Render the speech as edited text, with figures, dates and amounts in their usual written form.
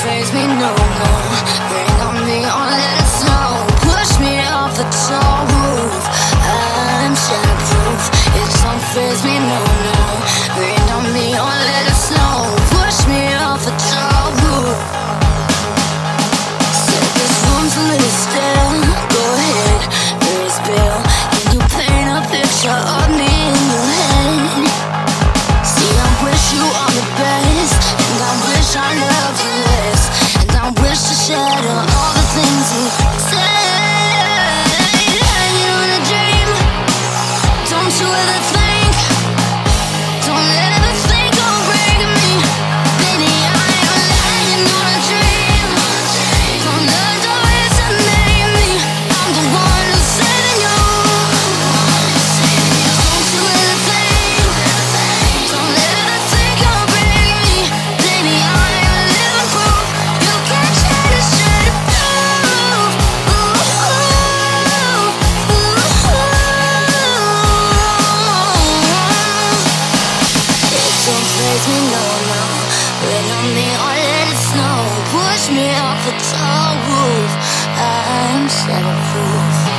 phase me no more. Rain on me or let it snow. Push me off the tall roof. I'm shatterproof. It don't phase me no more. Rain on me or let it snow. Push me off the tall roof. Said this room's a little stale. Go ahead, raise bail. Can you paint a picture of me in your head? See, I wish you all the best, and I wish I loved you less, and I wish to shatter all the things you said. Hanging on a dream. Don't you ever think, don't ever think of breaking me. Baby, I am lying on a dream. Don't underestimate me. I'm the one who's saving you. Don't you ever think, don't ever think of breaking me. Baby, I am living proof. You can't try to shut it down. It don't phase me no more. Rain on me or let it snow. Push me off a tall roof. I'm shatterproof.